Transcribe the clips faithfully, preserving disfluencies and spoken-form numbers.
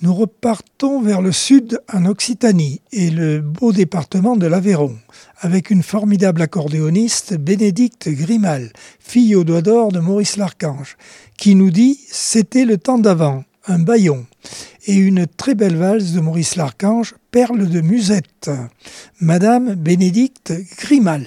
Nous repartons vers le sud en Occitanie et le beau département de l'Aveyron, avec une formidable accordéoniste, Bénédicte Grimal, fille au doigt d'or de Maurice Larchange, qui nous dit « C'était le temps d'avant, un bâillon » et une très belle valse de Maurice Larchange, Perle de Musette. Madame Bénédicte Grimal.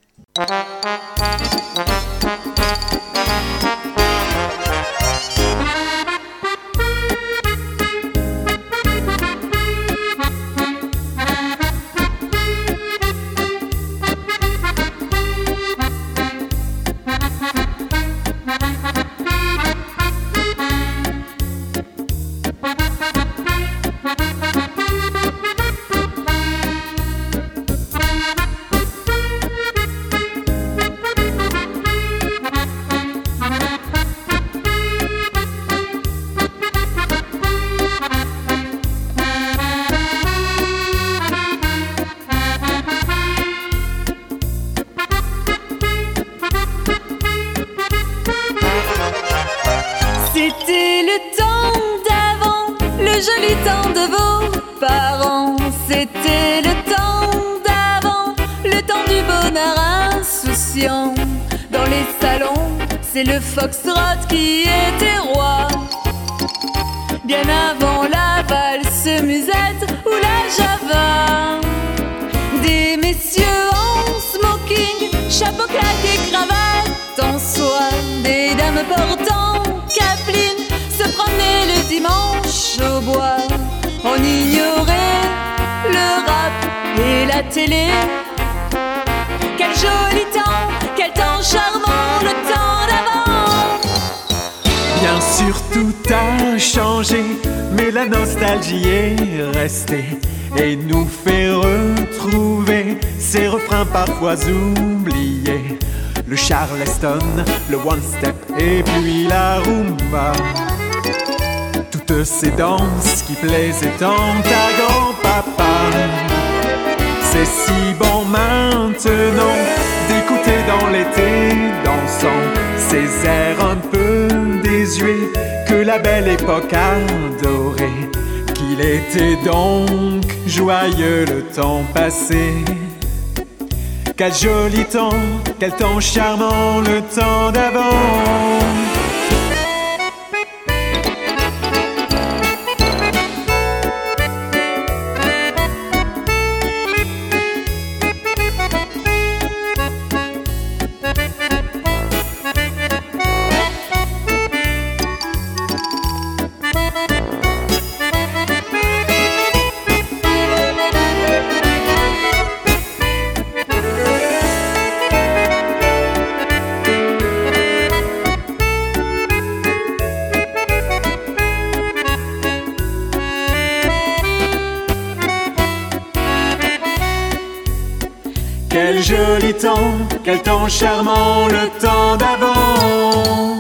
C'était le temps d'avant, le joli temps de vos parents. C'était le temps d'avant, le temps du bonheur insouciant. Dans les salons, c'est le foxtrot qui était roi. Bien avant la valse musette ou la java. Des messieurs en smoking, chapeau claqué, cravate en soie. Des dames portant capeline se promenaient le dimanche au bois. On ignorait le rap et la télé. Quel joli temps, quel temps charmant, le temps d'avant. Bien sûr tout a changé, mais la nostalgie est restée et nous fait retrouver ces refrains parfois oubliés. Le charleston, le one-step et puis la rumba. Toutes ces danses qui plaisaient tant à grand-papa. C'est si bon maintenant d'écouter dans l'été dansant ces airs un peu désuets que la belle époque adorait. Qu'il était donc joyeux le temps passé. Quel joli temps, quel temps charmant, le temps d'avant. Quel joli temps, quel temps charmant, le temps d'avant.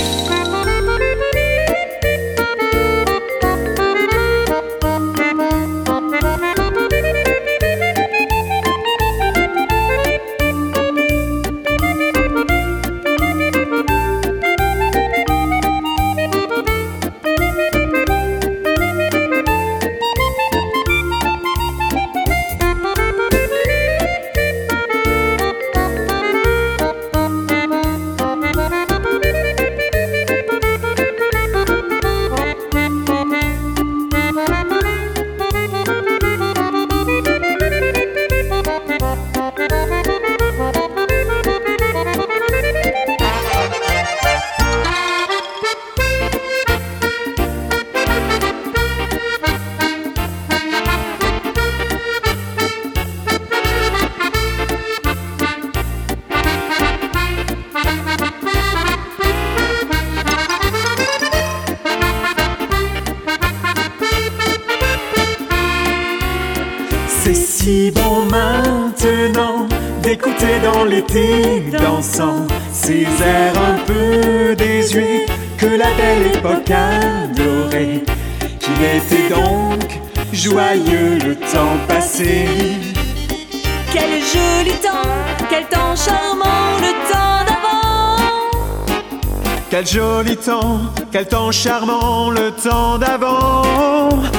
C'est si bon maintenant d'écouter dans l'été dansant ces airs un peu désuets que la belle époque adorait. Qu'il était donc joyeux le temps passé. Quel joli temps, quel temps charmant, le temps d'avant. Quel joli temps, quel temps charmant, le temps d'avant.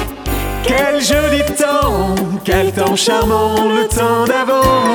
quel temps charmant, le temps d'avant.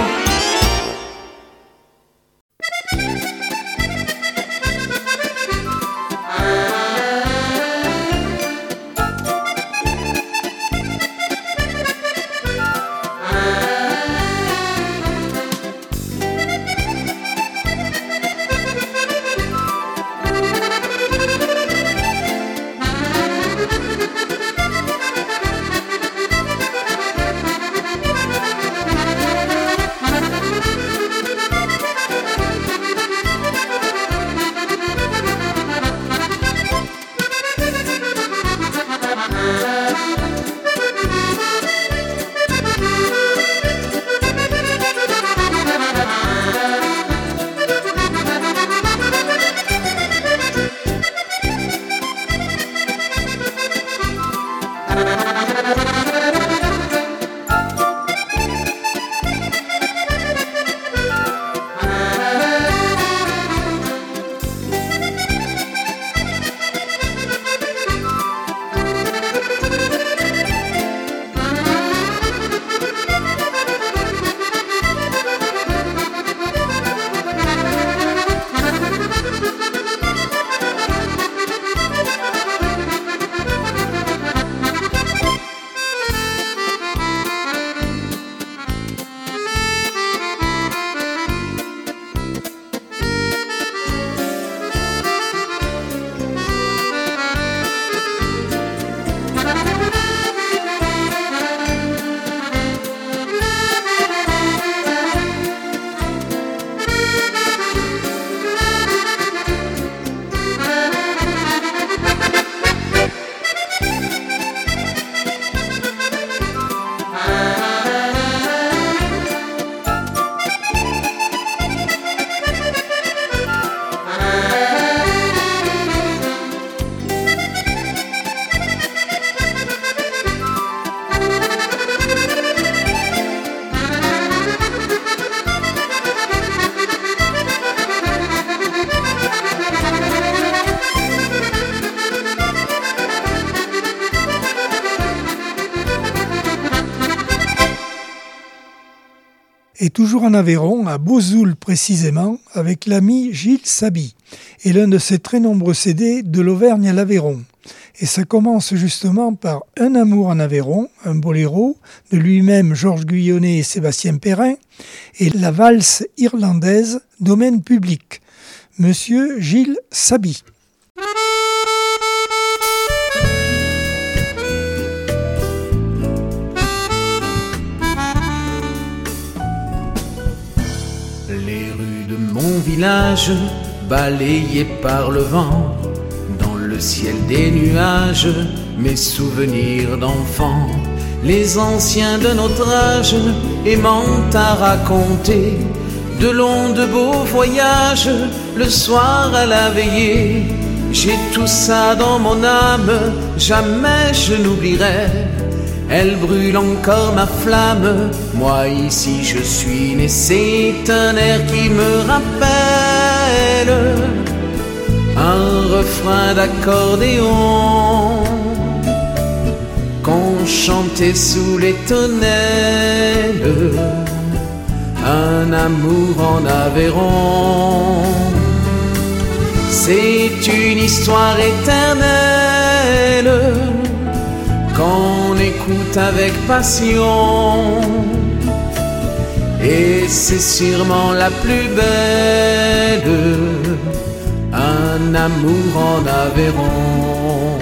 Et toujours en Aveyron, à Beausoul précisément, avec l'ami Gilles Saby, et l'un de ses très nombreux C D de l'Auvergne à l'Aveyron. Et ça commence justement par Un amour en Aveyron, un boléro de lui-même Georges Guyonnet et Sébastien Perrin, et la valse irlandaise Domaine public, Monsieur Gilles Saby. Les rues de mon village, balayées par le vent, dans le ciel des nuages, mes souvenirs d'enfant, les anciens de notre âge, aimant à raconter de longs, de beaux voyages, le soir à la veillée. J'ai tout ça dans mon âme, jamais je n'oublierai. Elle brûle encore ma flamme, moi ici je suis né, c'est un air qui me rappelle un refrain d'accordéon qu'on chantait sous les tonnelles, un amour en Aveyron. C'est une histoire éternelle qu'on écoute avec passion, et c'est sûrement la plus belle, un amour en Aveyron.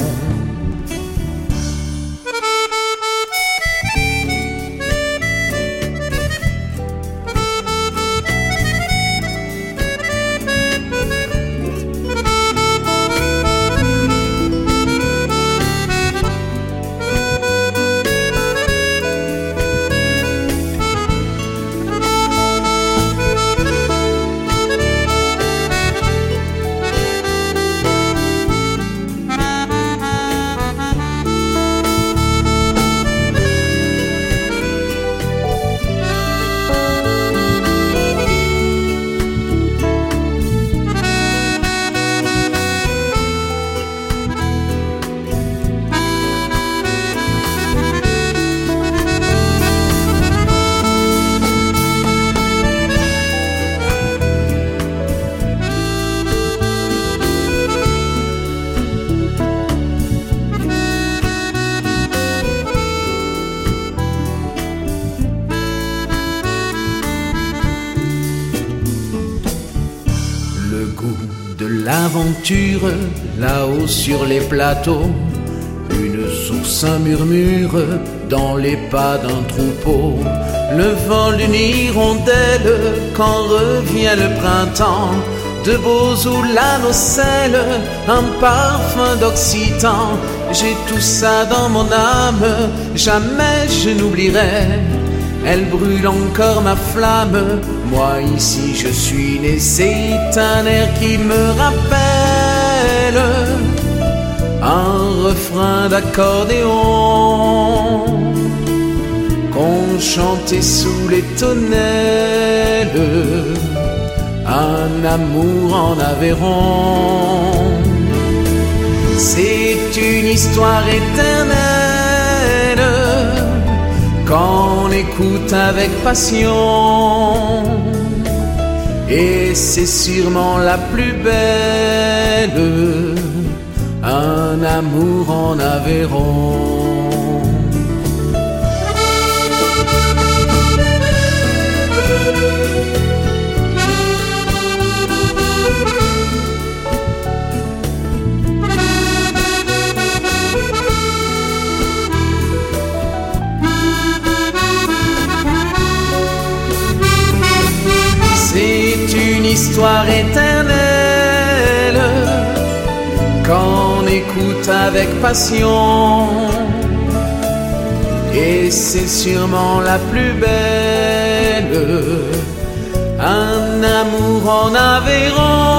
aventure là-haut sur les plateaux. Une source, un murmure dans les pas d'un troupeau. Le vol d'une hirondelle quand revient le printemps. De beaux ou la nocelle, un parfum d'occitan. J'ai tout ça dans mon âme, jamais je n'oublierai. Elle brûle encore ma flamme, moi ici je suis né. C'est un air qui me rappelle un refrain d'accordéon qu'on chantait sous les tonnelles, un amour en Aveyron. C'est une histoire éternelle qu'on écoute avec passion, et c'est sûrement la plus belle, un amour en Aveyron. C'est une histoire éternelle qu'on écoute avec passion, et c'est sûrement la plus belle, un amour en Aveyron.